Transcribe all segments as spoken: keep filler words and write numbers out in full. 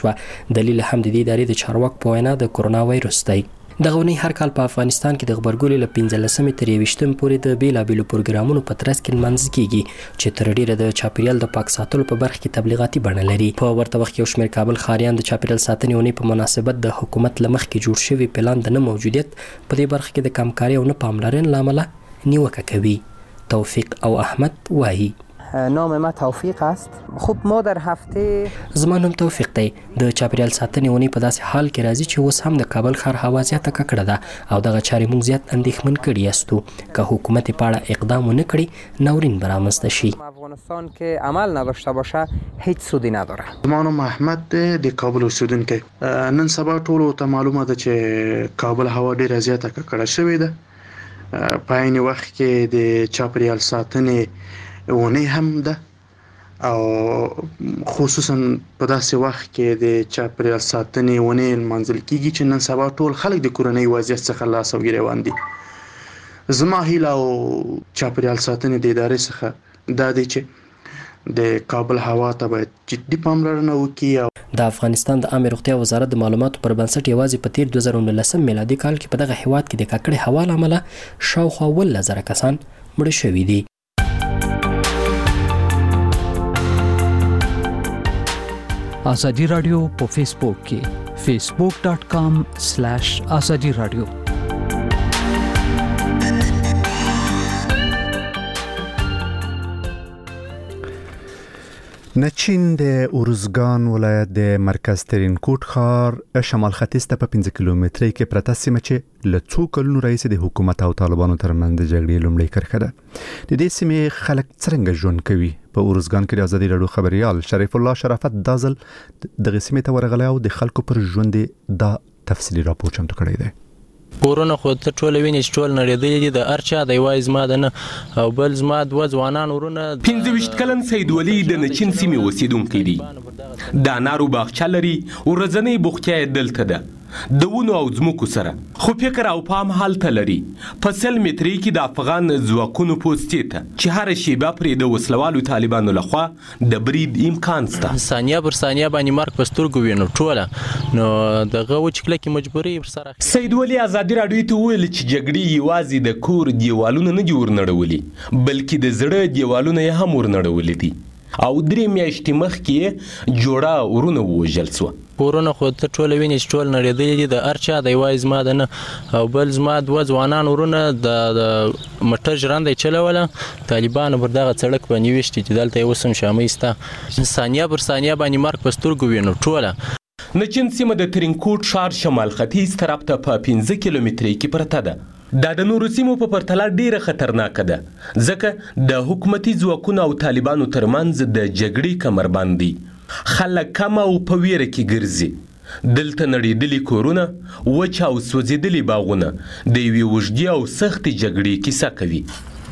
دلیل هم د دې ادارې د چارواکو په وینا د کرونا وایرس دی. دغه ونې هر کال په افغانستان کې د غبرګولي له پنځلسمې تر یویشتمې پورې د بیلابیلو پروګرامونو په ترڅ کې لمانځل کیږي چې تر ډیره د چاپیریال د پاک ساتلو په برخه کې تبلیغاتي بڼه لري. په ورته وخت کې یو شمېر کابل ښاریان د چاپیریال ساتنې ونې په مناسبت د حکومت له مخکې جوړ شوي پلان د نه موجودیت په دې برخه کې د کمکارۍ او نه پاملرنې له امله نیوکه کوي. توفیق او احمد وایي نام ما توفیق است. خب ما در هفته زما نوم توفیق دی. د چاپیریال ساتنې ونې په داسې حال کې راځي چې اوس هم د کابل ښار هوا زیاته ککړه ده او دغه چارې موږ زیات اندېښمن کړي یاستو. که حکومت په اړه اقدام ونه کړي ناورین به رامنځته شي. افغانستان که عمل نداشته باشه هیڅ سودی نداره. زما نوم احمد دی د کابل اوسیدونکی. نن سبا ټولو ته معلومه ده چې کابل هوا ډیره زیاته ککړه شوې ده. په عین وخت کې د چاپیریال ساتنې ونې هم ده او خصوصا په داسې وخت کې د چاپیریال ساتنې ونې لمانځل کیږي چې نن سبا ټول خلک د کورنۍ وضعیت څخه لاس او ګریوان دي. زما هیله او چاپیریال ساتنې د ادارې څخه دا دی چې د کابل هوا ته باید جدي پاملرنه وکړي. د افغانستان د عامه روغتیا وزارت د معلوماتو پر بنسټ یوازې په تیر دوه زره نولسم میلادي کال کې په دغه هیواد کې د ککړې هوا له امله شاوخوا اوولس زره کسان مړه شوي دي. آزادی رادیو په فیسبوک کې facebook dot com slash azadi radio. نچین د اورزګان ولایت د مرکز ترین کوټ ښار شمال ختیځ ته په پنځه کیلومترۍ کې پرته سیمه چې له څو کلونو راهیسې د حکومت او طالبانو ترمنځ د جګړې لومړۍ کرښه ده. د دې سیمې خلک څنګه ژوند کوي؟ په اورزګان کې د ازادي راډیو خبريال شریف الله شرافت دازل د غسمې ته ورغلی او د خلکو پر ژوند دا تفصیلی راپور چمتو کړی دی. کورونه خو ته ټول ویني چې ټول نړیدلې دي. د ارچا د وایز ما د نه او بل زما د ځوانان ورونه پنځه ویشت کلن سید ولی د نچین سیمې اوسیدونکی دی. د انارو باغچه لري او ورځنۍ بوختیا دلته ده د ونو او ځمکو سره، خو فکر او پام هلته لري په سل مترۍ کې د افغان ځواکونو پوستې ته چې هره شیبه پرې د وسلوالو طالبانو لخوا د برید امکان شته. ثانیه پر ثانیه باندې مرګ په سترګو وینو ټوله نو دغه و چې کله کې مجبوري ورسره. سید ولی ازادي راډیو ته وویل چې جګړې یوازې د کور دیوالونه نه دي ورنړولي بلکې د زړه دیوالونه یې هم ورنړولي دي او درې میاشتې مخکې جوړه ورونه ووژل سوه. کورونه خو ته ټول ویني چې ټول نړیدلې دي. د ارچا د وایز ما د نه او بل زما دوه ځوانان ورونه د موټر ژرنده چلوله طالبانو پر دغه سړک باندې ویشتي چې دلته یې اوس هم شامل سته. ثانیه پر ثانیه باندې مرګ په سترګو وینو ټوله. نچین سیمه د ترینکوټ ښار شمال ختیځ طرف ته په پنځه کیلومترۍ کې پرته ده. دا د نورو سیمو په پرتله ډیره خطرناکه ده ځکه د حکومتي ځواکونو او طالبانو ترمنځ د جګړې کمربند دي. خلک کم او په ویره کې ګرځي. دلته نړیدلي کورونه، وچ او سوځېدلي باغونه د یوې اوږدې او سختې جګړې کیسه کوي.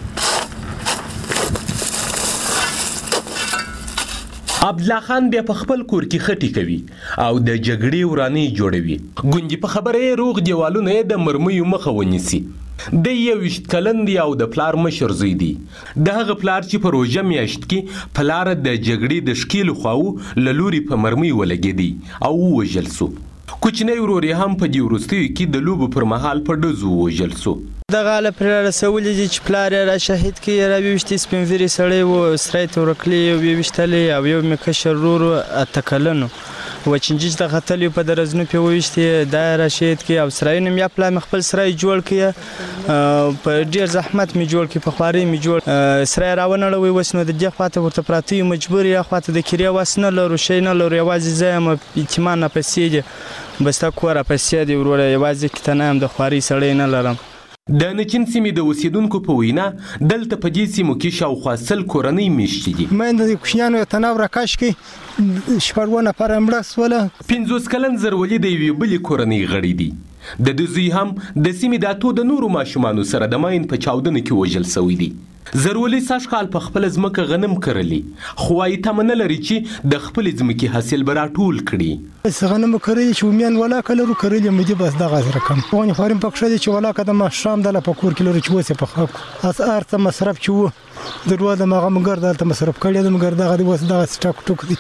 عبدالله خان بیا په خپل کور کې خټې کوي او د جګړې ورانۍ جوړوي. ګوندې په خبره یې روغ دیوالونه یې د مرمیو مخه ونیسي. د یوویشت کلن دی او د پلار مشر زوی دی. د هغه پلار چې په روژه میاشت کې پلار د جګړې د ښکیلو خواو له لوري په مرمۍ ولګېدی او ووژل سو. کوچنی ورور یې هم په دې وروستیو کې د لوبو پر مهال په ډزو ووژل سو. دغه حاله پرې رسولي دي چې پلار یې را شهید کړي. راویوشتي سپین ږیري سړی و سرای ته ورکړي او ویویشتلی او یو مې کشر ورور و اته کلن و وچنجي چې د ختلي په درزنو پې وویشتې دا یې را شهید کړي او سرایونه مې یا پلار مې خپل سرای جوړ کړي په ډېر زحمت مې جوړ کړي په خوارۍ مې جوړ سرای راونړوئ اوس نو د دې خواته ورته پراته یو مجبور یا خواته د کرې وس نه لرو شی نه لرو یوازې زه یم اطمینان راپسې دي بس تا کور راپسې دی وروره یوازې کې ته نه یم د خوارۍ سړی نه لرم. د نچین سیمې د اوسیدونکو په وینا دلته په دې سیمو کې شاوخوا سل کورنۍ میشتې دي. میندې د کوچنیانو یې تناو راکش کړي شپږ نفره مړه سوله. پنځوس کلن زرولي د یوې بلې کورنۍ غړی دی. د ده زوی هم د سیمې د اتو د نورو ماشومانو سره د ماین په چاودنه کې وژل سوی دی. زرولي سږ کال په خپله ځمکه غنم کرلي خو وایي تمه نه لري چې د خپلې ځمکې حاصل به راټول کړي. غنم کرلي چې ومیان ولاکه لرو کرلي مو دي بس دغه رقم غونې خواریم پکښه دي چې ولاکه د ماښام دله په کور کې لرو چې اوس یې په خلکو اسعار ته مصرف چې و د روه د مغه مګر دلته مصرف کړی د مګر دغه اوس دغه سټاک ټوک دي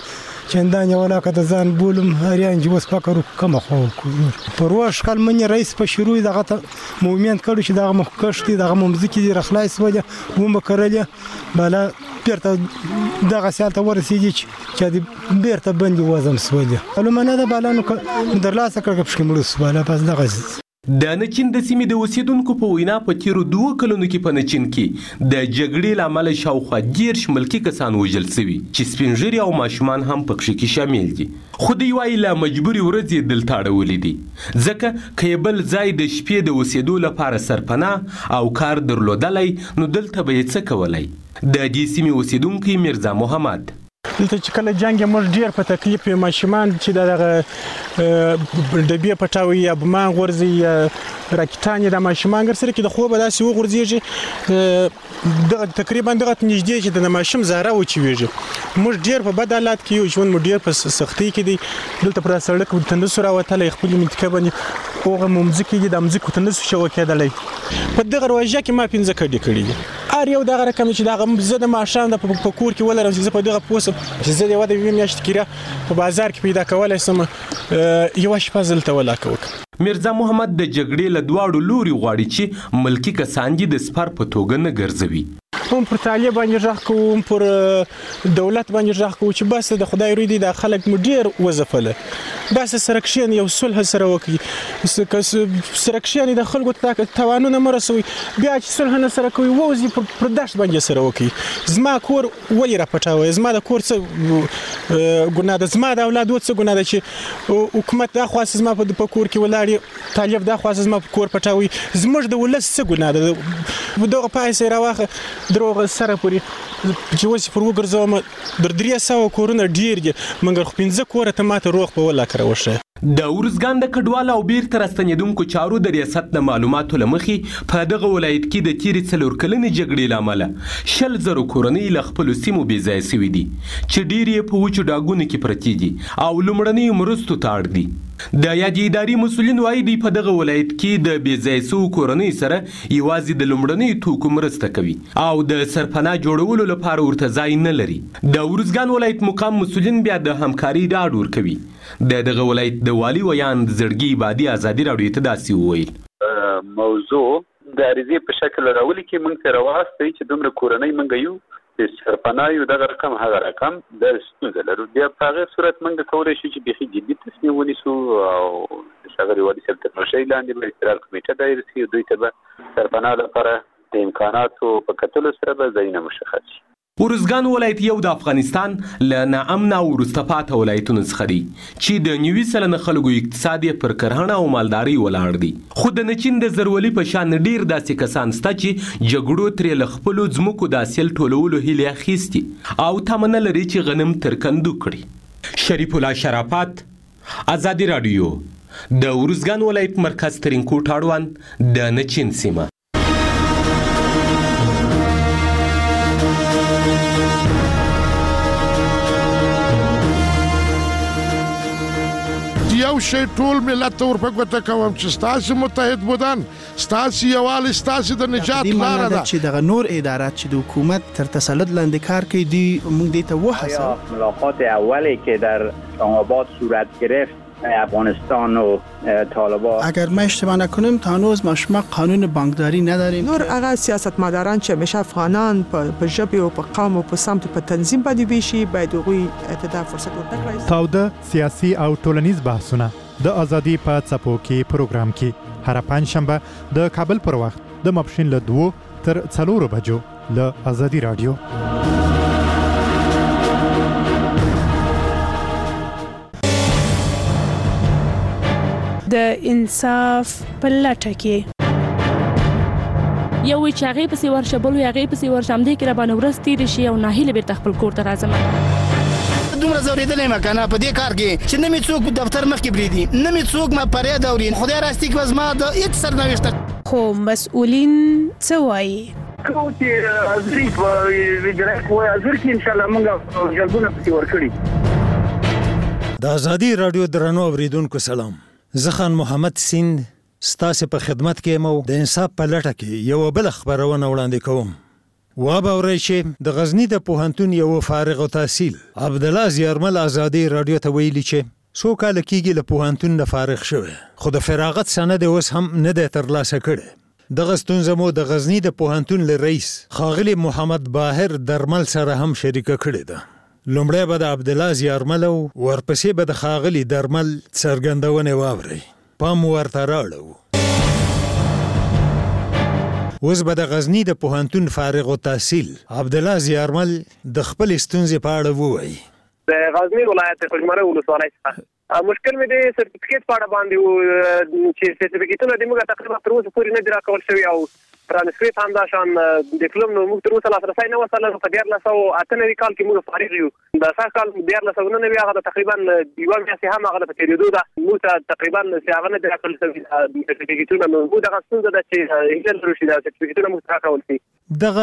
چندان ولاکه د ځان بولم هریان چې اوس فکر کوم خو پر واش کال منی رئیس په شروع دغه موومنت کړو چې دغه مخکشتي دغه ممزکی دی رخلاص وجه و مکرلې بالا بیرته دغه سالته ورسېږي چې د بیرته بندي وزم سوجه علمانه د بالانو درلاسه کړه په شمول سواله پس دغه د نچین د سیمې د اوسیدونکو په وینا په تیرو دوه کلونو کې په نچین کې د جګړې له امله شاوخوا دېرش ملکي کسان وژل سوي چې سپین ږیري او ماشومان هم پکښې کې شامل دي خو دوی وایي له مجبورې ورځې دلته اړولي دي ځکه که یې بل ځای د شپې د اوسېدو لپاره سرپناه او کار درلودلی نو دلته به یې څه کولی د دې سیمې اوسیدونکی میرزا محمد دلته چې کله جنګ موږ ډیر په تکلیف یو ماشومان چې دغه ډبې پټاوي یا بمان غورځي یا راکټانې د ماشومان ګر سره کې د خوبه داسې وغورځيږي دغه تقریبا دغه نږدې چې د ماشوم زهره و چې ویږي موږ ډیر په بد حالات کې یو ژوند مو ډیر په سختۍ کې دی دلته پر سړک تندس راوتلې خپل منطقه باندې اوغه ممزکې دي د ممزکو تندس شو کېدلې په دغه روژه کې ما پنځه کډې کړې دي ار یو دغه رقم چې دغه زه د ماشوم د په کور کې ولرم چې په دغه پوسه چې زه د وده ویم میاشت کېره په بازار کې پیدا کولای سم یو شپه زلته ولاکه وک میرزا محمد د جګړې له دواړو لوري غواړي چې ملکی کسان دي د سپر په توګه نه ګرځوي هم پر طالب باندې ځخ کوم پر دولت باندې ځخ کوم چې بس د خدای روی دي د خلک مدیر وظیفه بس سرکشن یو صلح سره وکي سرکشن د خلکو توانونه مرسوي بیا چې صلح نه سره کوي ووزي پر داش باندې سره وکي زما کور ولې را پټاوي زما د کور څه ګناه ده زما د اولاد څه ګناه ده چې حکومت دا خاص زما په کور کې ولاړی طالب دا خاص زما په کور پټاوي زموږ د ولس څه ګناه ده دغه پیسې راوخه دروغ سره پوری چې وسی پر وګرځوم در درې سوه کورونه ډیر دي مګر خو پنځه کوره ته ماته روغ په ولا کړوشه د ارزګان د کډوال او بیرته راستنیدونکو چارو د ریاست د معلوماتو لمخې په دغه ولایت کې د تیرې څلور کلنې جګړې له امله شل زرو کورنۍ له خپلو سیمو بې ځایه سوي دي چې ډیر یې په وچو ډاګونو کې پرتې دي او لومړنیو مرستو ته اړ دي د یادې ادارې مسؤلین وایي دوی په دغه ولایت کې د بې ځایه سوو کورنۍ سره یوازې د لومړنیو توکو مرسته کوي او د سرپناه جوړولو لپاره ورته ځای نه لري د ارزګان ولایت مقام مسؤلین بیا د همکاري ډاډ ورکوي د دغه ولایت د والي ویان زړګي عبادي ازادي راډیو ته داسې وویل موضوع د عریضې په شکل راولي کې موږ ته راوستئ چې دومره کورنۍ موږ یو چې سرپناه یو دغه رقم هغه رقم د ستونزه لرو بیا په هغه صورت موږ کولی شو چې بیخي جدي تصمیم ونیسو او د ښاغلي والي صاحب تر نشۍ لاندې به استقلال کمیټه دایر شي دوی ته به سرپناه لپاره د امکاناتو په کتلو سره به ځایونه مشخص شي ارزګان ولایت یو د افغانستان له ناامنه او وروسته پاته ولایتونو څخه دی چې د نوي سلنه خلکو اقتصاد یې پر کرهڼه او مالدارۍ ولاړ دی خو د نچین د زرولي په شان ډیر داسې کسان شته چې جګړو ترې له خپلو ځمکو د حاصل ټولولو هیلې اخیستي او تمه نه لري چې غنم تر کندو کړي شریف الله شرافت ازادي راډیو د ارزګان ولایت مرکز ترینکوټ اړوند د نچین سیمه یو شی ټول ملت ته ورپګوته کوم چې ستاسو متحد بودن ستاسو یووالی ستاسو د نجات لاره ده چې دغه نور ادارات چې د حکومت تر تسلط لاندې کار کوي دی موږ دې ته وحسه ملاقات اولی که در اسلام‌آباد صورت گرفت افغانستان و طالبان اگر ما اشتباه نکنیم تا هنوز ما شما قانون بانکداری نداریم نور هغه سیاستمداران چې همیشه افغانان په ژبه او په قوم او په سمت په تنظیم باندې ویشي باید هغوی ته فرصت ورکړي تاوده سیاسي او ټولنیز بحثونه د ازادي په څپو کې پروګرام کې هر پنځشنبه د کابل پر وخت د ماپښین له دوه تر څلورو بجو له ازادي رادیو د انصاف په لټه کې یو چې هغه پسې ورشه بل هغه پسې ورشه هم دې کې را باندې ورځ تېرې شي او ناهیله بیرته خپل کور ته راځم دومره زورېدلې ما کنه په دې کار کې چې نه مې څوک دفتر مخکې بریدي نه مې څوک ما پرې دوري خدای راستي کې زما د هیڅ سرنوشت خو مسؤلین څه وایي کوم چې ازري په ویډیو کوی ازر کې ان شاء الله موږ جلبونه پسې ورکړي د ازادي رادیو درنو اوریدونکو سلام زه خان محمد سیند ستاسو په خدمت کې مو د انصاف په لټه کې یو بل خبرونه وړاندې کوم وابورئ چې د غزنی د پوهنتون یو فارغ التحصیل عبدالله زیارمل ازادي رادیو ته ویلي چې څو کاله کېږي له پوهنتون نه فارغ شوی خو د فراغت سند اوس هم نه دی ترلاسه کړی دغه ستونزه مو د غزنی د پوهنتون له رئیس ښاغلي محمد باهر درمل سره هم شریکه کړې ده. لومړی به د عبدالله زیارمل او ورپسې به د ښاغلي درمل څرګندونې واورئ. پام ورته راړو. اوس به د غزنی د پوهنتون فارغ التحصیل عبدالله زیارمل د خپل ستونزې په اړه ووایي. د غزنی ولایت خوشمره ولسوالۍ څخه مشکل مې د سرټیفیکیټ په اړه باندې و چې سرټیفیکیټونه د موږ تقریبا تر اوسه پورې نه دي راکول شوي او ترانسکریپټ هم دا شان ډیپلوم نو موږ تر اوسه لاسرسی نه وسله په دیارلس سوه اته نوي کال کې موږ فارغ یو د سږ کال دیارلس سوه نهه نوي هغه د تقریبا یوه میاشتې هم هغه په تېرېدو ده موږ ته تقریبا هغه نه دي راکول شوي سرټیفیکیټونه نو موږ دغه ستونزه ده چې هیله لرو چې دا سرټیفیکیټونه موږ ته راکول شي. دغه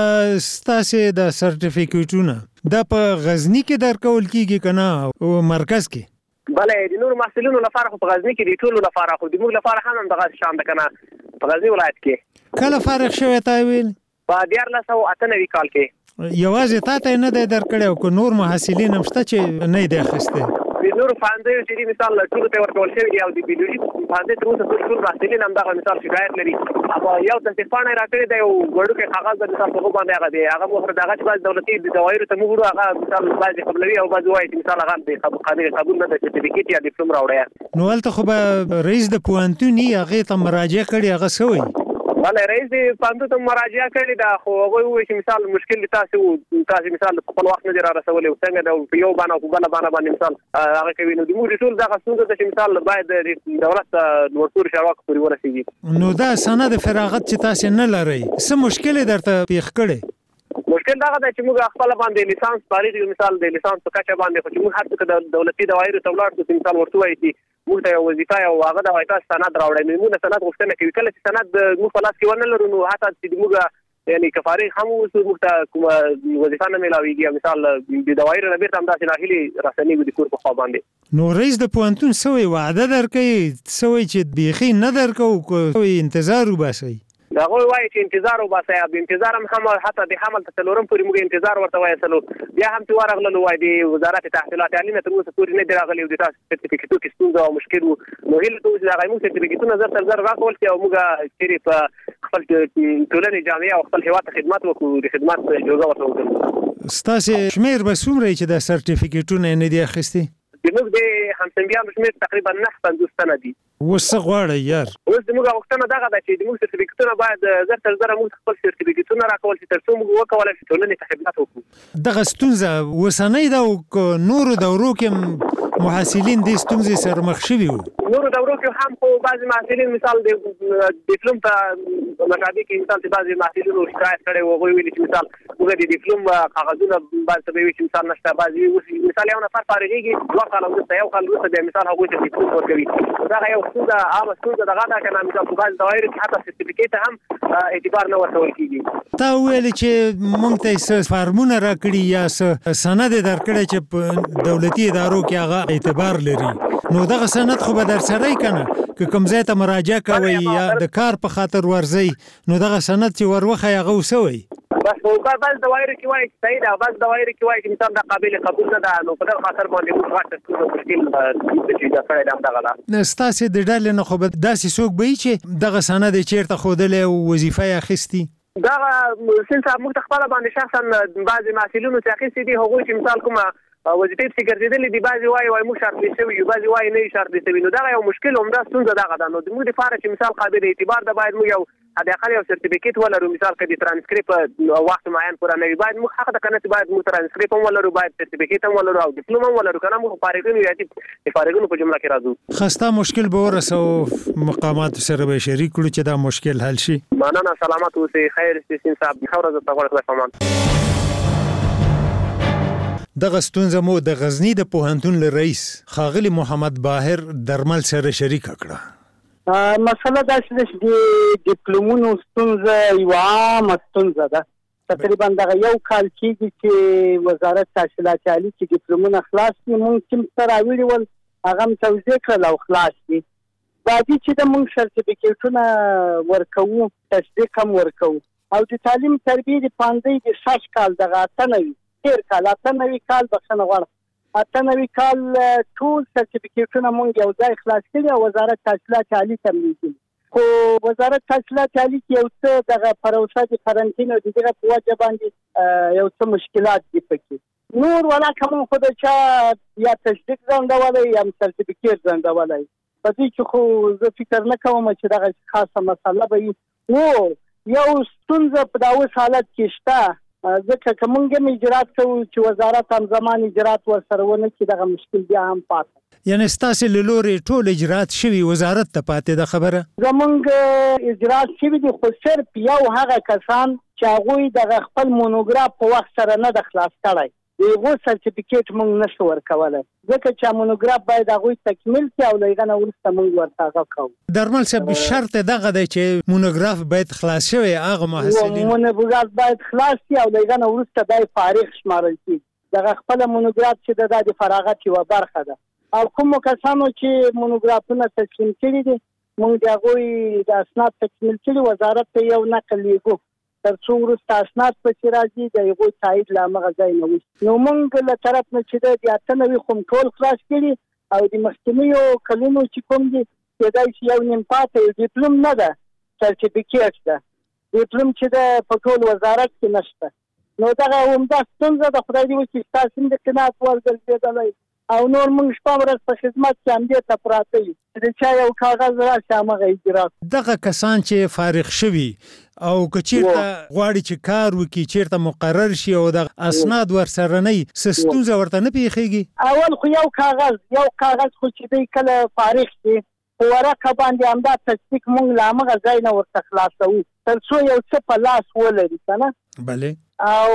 ستاسې د سرټیفیکیټونه دا په غزنی کې درکول کیږي که نه او مرکز کې؟ بله د نورو محصلینو لپاره خو په غزنی کې د ټولو لپاره خو د موږ لپاره هم دغه شان ده که نه په غزنی ولایت کې. کله فارغ شوی تا ویل؟ په دیارلس سوه اته نوي کال کې. یوازې تا ته یې نه دی درکړی او که نور محصلین هم شته چې نه یې دی اخیستی؟ د نورو پوهنځیو چې دي مثال ټولو ته ورکول شوي دي او د بیولوژي پوهنځي تر اوسه پورې ټول محصلین همدغه مثال شکایت لري او یو تصدیق پاڼه یې راکړې ده یو وړوکی کاغذ ده مثال په هغو باندې هغه دی هغه مو دغه چې بعضې دولتي د دوايرو ته موږ وړو هغه مثال بعضې قبلوي او بعضې وایي چې مثال هغه د قابل قبول نه ده سرټیفیکیټ یا ډیپلوم راوړی. نو هلته خو به رئیس د پوهنتون یې هغې ته مراجعه کړې هغه څه وایي؟ بله رئیس د پوهنتون ته مراجعه کړې ده خو هغوی ووایي چې مثال مشکل د تاسې و تاسې مثال خپل وخت نه دی را رسولی او څنګه ده په یو بانه او په بله بانه باندې مثال هغه کوي نو زموږ د ټول دغه ستونزه ده چې مثال باید د دولت ته لوړپوړو چارواکو پورې ورسېږي. نو دا سند فراغت چې تاسې نه لرئ څه مشکل یې درته پېښ کړی؟ مشکل دغه ده چې موږ خپله باندې لیسانس فارغ یو مثال د لیسانس په کچه باندې خو چې موږ هر څه د دولتي دوايرو ته ولاړ شو چې مثال ورته وایي چې موږ ته یو وظیفه او هغه د وایي تاسو سند راوړئ نو موږ سند غوښتنه کوي کله چې سند موږ په لاس کې ونه لرو نو حتی چې موږ یعنی که فارغ هم اوسو موږ ته کومه وظیفه نه میلاویږي مثال د دوايرو نه بیرته همداسې ناهیلي راسنیږو د کور په خوا باندې. نو رئیس د پوهنتون څه وایي وعده درکوي څه وایي چې بیخي نه درکوو انتظار وباسئ؟ هغوی وایي چې انتظار وباسئ د انتظار هم حتی د حمل ته څلورم پورې موږ انتظار ورته وایستلو بیا هم چې ورغللو وایي د وزارت تحصیلات عالی نه تر اوسه پورې نه دي راغلي او د تاسو سرټیفیکیټو کې ستونزه او مشکل و نو هیله کوو چې هغه موږ سرټیفیکیټونه زر تر زر راکول شي او موږ چیرې په خپل ټولنې جامعه او خپل هېواد ته خدمت وکړو د خدمت جوګه ورته وکړو. ستاسې شمېر به څومره چې دا سرټیفیکیټونه یې نه دي اخیستي؟ زموږ د همصنفیانو شمېر تقریبا نهه پنځوس تنه دي. اوس څه غواړئ یار؟ اوس زموږ غوښتنه دغه ده چې زموږ سرټیفیکیټونه باید زر تر زره موږ خپل سرټیفیکیټونه راکول شي تر څو موږ وکولی شو ټولنې ته خدمت وکړو. دغه ستونزه اوسنۍ ده او نورو دورو کې محصلین دې ستونزې سره مخ شوي وو؟ نورو دورو کې هم خو بعضې محصلین مثال د ډیپلوم په مشابه کې مثال چې بعضې محصلینو شکایت کړی و هغوی ویلي چې مثال موږ د ډیپلوم کاغذونه بعضې ته به وي چې مثال نشته بعضې مثال یو نفر فارغېږي دوه کاله وروسته یو کال وروسته بیا مثال هغوی ته ډیپلوم ورکوي دغه یو ستونزه عامه ستونزه دغه ده که نه مثال په بعضې دوايرو کې حتی سرټیفیکیټ هم اعتبار نه ورکول کېږي. تا وویلې چې موږ ته یې څه فارمونه راکړي یا څه سند یې درکړی چې په دولتي ادارو کې هغه اعتبار لري نو دغه سند خو به در سره یې که نه که کوم ځای ته مراجعه کوئ یا د کار په خاطر ورځئ نو دغه سند چې ور وښایي هغه څه وایي؟ بس په بعض دوايرو کې وایي چې صحیح ده بعض دوايرو کې وایي چې مثال دا قابل قبول نه ده نو په دغه خاطر باندې موږ غټه ستونزه مشکل چې دا کړی ده همدغه ده. ستاسې د ډلې نه خو به داسې څوک به وي چې دغه سند یې چېرته ښودلی او وظیفه یې اخیستي؟ دغه سین صاحب موږ ته خپله باندې شخصا بعضې محصلینو چې اخیستي دي هغوی چې مثال کومه وظیفې پسې ګرځېدلې دي بعضې وایي وایي موږ شرط شوي یو بعضې وایي نه یو شرط شوي نو دغه یو مشکل عمده ستونزه دغه ده نو زموږ دپاره چې مثال قابل اعتبار ده باید موږ یو حداقل یو سرټیفیکیټ ولرو مثال که د ترانسکریپ وخت معین پوره نه وي باید موږ حق ده که نه چې باید موږ ترانسکریپ هم ولرو باید سرټیفیکیټ هم ولرو او ډیپلوم هم ولرو که نه موږ فارغین یو د فارغینو په جمله کې راځو. ښه ستا مشکل به ورسوو مقاماتو سره به شریک کړو چې دا مشکل حل شي. مننه سلامت اوسئ خیر سین صاحب ښه ورځ درته غواړم خدای پامان. دغه ستونزه مو د غزنی د پوهنتون له رئیس ښاغلي محمد باهر درمل سره شریکه کړه. مسله داسې ده چې د ډیپلومونو ستونزه یوه عامه ستونزه ده تقریبا دغه یو کال کېږي چې وزارت تحصیلات عالي چې ډیپلومونه خلاص دي مونږ کوم څه راوړي ول هغه هم توضیح کړل او خلاص دي بعدي چې د مونږ سرټیفیکیټونه ورکوو تصدیق هم ورکوو او د تعلیم تربیه د پانځه د شش کال دغه اتنوي تیر کال اتنوي کال بخښنه غواړم اتنوي کال ټول سرټیفیکیټونه مونږ یو ځای خلاص کړي او وزارت تحصیلات عالی ته لیږلي خو وزارت تحصیلات عالی کې یو څه دغه پروسه د قرنطین او دغه په وجه باندې یو څه مشکلات دي پکې نور ولا کوم خو د چا یا تشدید ځندولای یا سرټیفیکیټ ځندولای په دې کې خو زه فکر نه کوم چې دغه خاصه مسله به وي یو ستونزه په داوس حالت کې شته ځکه کومګم اجرات کوو چې وزارت هم زمان اجرات ورسره ونه کې دغه مشکل بیا هم پاتې یعنی ستاسو له لوري ټول اجرات شوی وزارت ته پاتې د خبره زمونږ اجرات شوی دي خو صرف یو هغه کسان چې هغه د خپل مونوګراف په وخت سره نه د خلاص کړای دغه سرټیفیکیټ مونږ نشو ورکولای ځکه چې مونوګراف باید هغه تکمیل کړي او لږه نو ورسته مونږ ورته کوو درمل صاحب شرط دغه دی چې مونوګراف باید خلاص شوی هغه محصلین مونوګراف باید خلاص شي او لږه نو ورسته دای فارغ شمارل شي دغه خپل مونوګراف چې د د فراغت یو برخه ده او کوم کسانو چې مونوګرافونه تسلیم کړي دي مونږ دغه د اسناد تکمیل کړي وزارت ته یو نقل لیکو تر څو ورسته اسناد په راځي د یو تایید لا مغه ځای نه وي نو مونږ له طرف نه چې د اتنوي کوم ټول خلاص کړي او د مخکميو کلونو چې کوم دي چې دای یو نیم پاتې ډیپلوم نه ده سرټیفیکیټ ده ډیپلوم چې د پټول وزارت کې نشته نو دا همدا څنګه د خدای دی چې تاسو د قناعت ورګرځیدلای او نور موږ شپه ورځ په خدمت کې هم دې ته پراته یو چې چا یو کاغذ راشي هغه اجرات دغه کسان چې فارغ شوي او کچیرته غواړي چې کار وکړي چیرته مقرر شي او د اسناد ورسره نه سستوزه ورته نه پیخيږي اول خو یو کاغذ یو کاغذ خو چې دی کله فارغ شي ورکه باندې هم دا تصدیق مونږ لامغه ځای نه ورته خلاصو تر څو یو څه په لاس ولري کنه بله او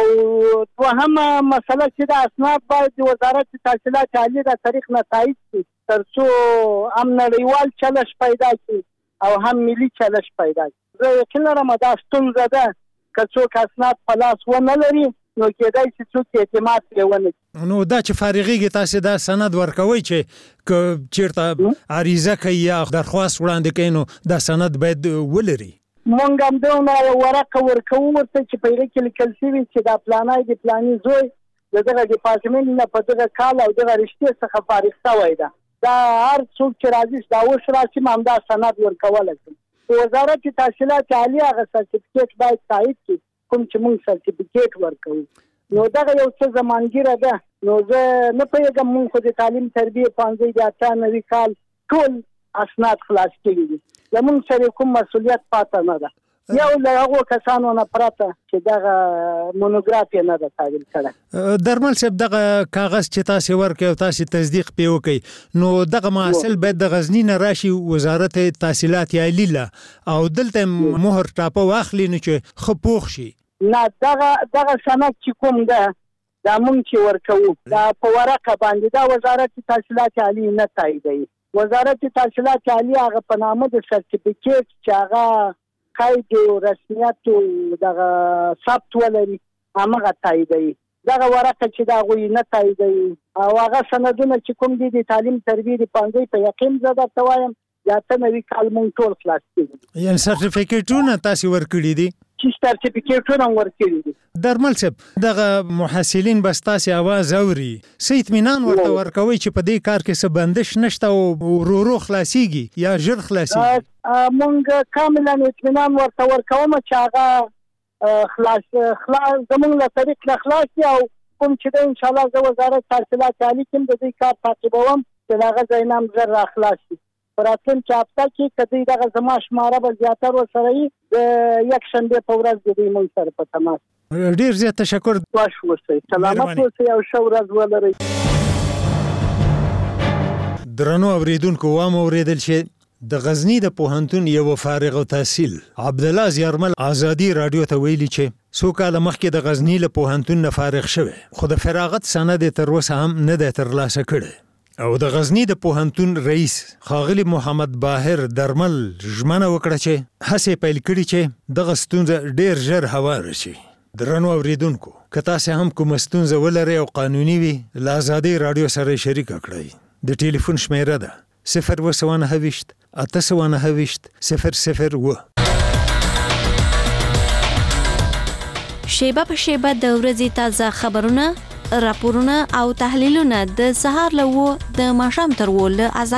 وهمه مسله چې د اسناد باید د وزارت تحصیلات عالی د تاریخ نه تایید شي تر څو هم نړیوال چلش پیدا شي او هم ملي چلش پیدا شي زه یقین لرم دا ستونزه ده که څوک اسناد په لاس ونه لري نو کېدای شي څوک اعتماد پرې ونه نو دا چې فارغېږي تاسو دا سند ورکوي چې که چیرته عریضه کوي یا درخواست وړاندې کوي نو دا سند باید ولري مونږ هم دونه یو ورقه ورکوو ورته چې په هغې کې لیکل شوي چې دا پلانی د پلاني زوی د دغه ډپارټمنټ نه په دغه کال او دغه رشتې څخه فارغ شوی ده دا هر څوک چې راځي دا اوس راشي همدا سند ورکولی شي وزارت تحصیلات عالی هغه سرټیفیکیټ باید تایید کړي کوم چې موږ سرټیفیکیټ ورکوو نو دغه یو څه زمانګیره ده نو زه نه پوهېږم موږ خو د تعلیم تربیې پانځه د اتیا کال ټول اسناد خلاص کړي دي زموږ سره کوم مسؤلیت پاته نه ده یو له هغو کسانو نه پرته چې دغه مونوګراف یې نه ده تعدیل کړی درمل صاحب دغه کاغذ چې تاسو ورکړئ او تاسو تصدیق پې وکړئ نو دغه محصل باید د غزني نه راشي وزارت تحصیلات عالی له او دلته مهر ټاپه واخلي نو چې ښه پوخ شي نه دغه دغه سند چې کوم ده دا مونږ چې ورکوو دا په ورقه باندې دا وزارت تحصیلات عالی نه تاییدوي وزارت تحصیلات عالی هغه په نامه د سرټیفیکیټ چې هغه قید او رسمیت او دغه ثبت ولري هغه تاییدوي دغه ورقه چې دا غوي نه تاییدوي او هغه سندونه چې کوم دي د تعلیم تربیې د پانځه په یقین زده توایم یا ته نوې کال مونږ ټول خلاص کړي یعنی سرټیفیکیټونه تاسو ورکړي دي چې سرټیفیکیټونه ورکړي دي درمل صاحب دغه محصلین بس تاسو आवाज اوري سې اطمینان ورته ورکوي چې په دې کار کې څه بندش نشته او ورو ورو خلاصيږي یا ژر خلاصيږي مونږ کاملا اطمینان ورته ورکوم چې هغه خلاص خلاص زموږ له طریق له خلاصي او کوم چې د ان شاء الله د وزارت تحصیلات عالی کوم د دې کار تعقیبوم چې هغه ځینام زر را خلاصي پراتن چاپتا کې کدی دغه زما شماره به زیاتر وسره د یک شنبه په ورځ د دې مون سره په تماس ډیر زیات تشکر واش وسه سلامت اوسئ او ښه ورځ ولرئ درنو اوریدونکو وام اوریدل چې د غزنی د پوهنتون یو فارغ التحصیل عبد الله زیارمل ازادي رادیو ته ویلي چې څو کال مخکې د غزنی له پوهنتون نه فارغ شوی خو د فراغت سند تر اوسه هم نه ده ترلاسه کړی او د غزنی د پوهنتون رئیس خاغلی محمد باهر درمل ژمنه وکړه چې هڅې پیل کړي چې دغه ستونزه ډیر ژر هواره شي درنو اوریدونکو که تاسو هم کوم ستونزه ولرئ او قانوني وي له ازادي رادیو سره شریک کړئ د ټلیفون شمیره ده صفر و سوانه هویشت اته سوانه هویشت صفر صفر و شیبه په شیبه د ورځې تازه خبرونه، راپورونه او تحلیلونه د سهار له و د ماښام تر و له